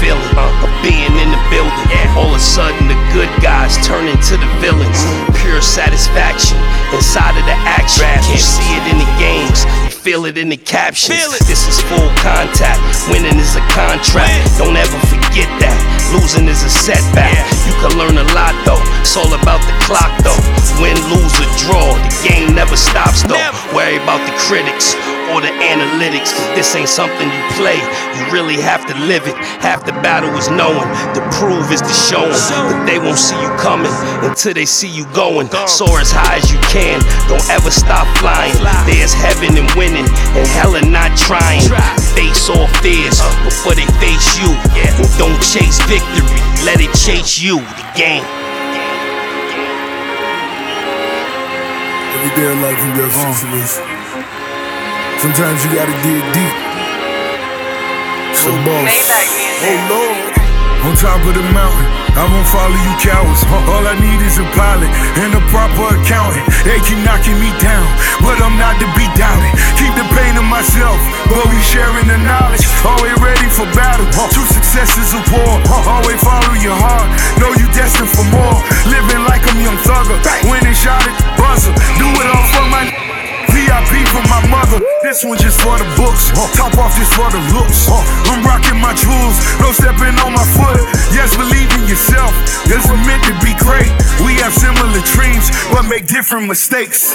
feeling of being in the building. All of a sudden the good guys turn into the villains. Pure satisfaction inside of the action. Can't see it in the games, you feel it in the captions. This is full contact, winning is a contract. Don't ever forget that, losing is a setback. You can learn a lot though, it's all about the clock though. Win, lose or draw, the game never stops though. Worry about the critics or the analytics, this ain't something you play, you really have to live it. Half the battle is knowing, the prove is the showing. But they won't see you coming until they see you going. Soar as high as you can, don't ever stop flying. There's heaven in winning and hell in not trying. Face all fears before they face you. And don't chase victory, let it chase you, the game. Every day of life you got situation. Sometimes you gotta dig deep. So boss, oh Lord. On top of the mountain, I won't follow you cowards. All I need is a pilot and a proper accountant. They keep knocking me down, but I'm not to be doubted. Keep the pain to myself, but we sharing the knowledge. Always ready for battle, true success is a war. Always follow your heart, know you destined for more. Living like I'm Young Thugger, winning shot at the buzzer. Do it all for my VIP for my mother. This one just for the books, top off just for the looks. I'm rocking my jewels, no stepping on my foot. Yes, believe in yourself, this was meant to be great. We have similar dreams, but make different mistakes.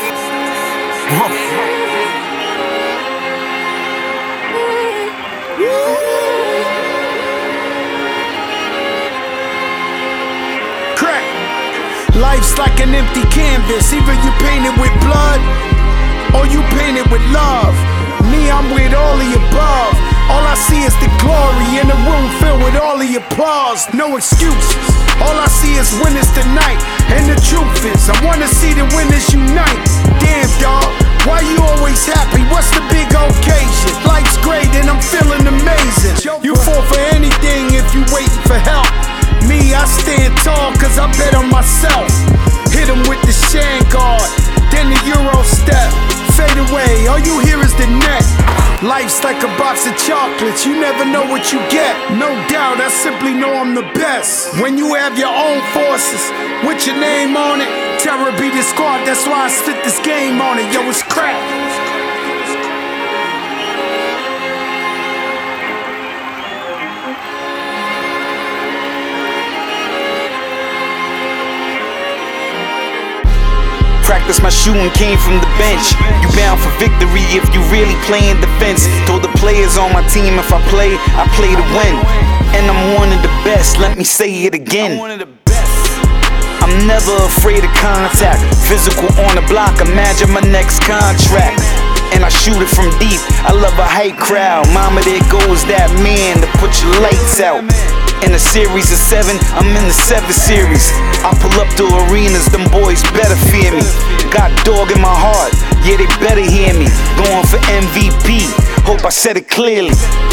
Crack. Life's like an empty canvas, either you paint it with blood or you paint it with love. Me, I'm with all the above. All I see is the glory in a room filled with all the applause. No excuses, all I see is winners tonight. And the truth is, I wanna see the winners unite. Damn dawg, why you always happy? What's the big occasion? Life's great and I'm feeling amazing. You fall for anything if you waiting for help. Me, I stand tall cause I bet on myself. Hit him with the shan guard, then the Euro step. Fade away, all you hear is the net. Life's like a box of chocolates, you never know what you get. No doubt, I simply know I'm the best. When you have your own forces, with your name on it, terror be the squad, that's why I spit this game on it. Yo, it's crap. Practice my shooting came from the bench. You bound for victory if you really playing defense. Told the players on my team if I play to win. And I'm one of the best, let me say it again. I'm never afraid of contact. Physical on the block, imagine my next contract. And I shoot it from deep, I love a hype crowd. Mama, there goes that man to put your lights out. In a series of 7, I'm in the 7 series. I pull up to arenas, them boys better fear me. Got dog in my heart, yeah they better hear me. Going for MVP, hope I said it clearly.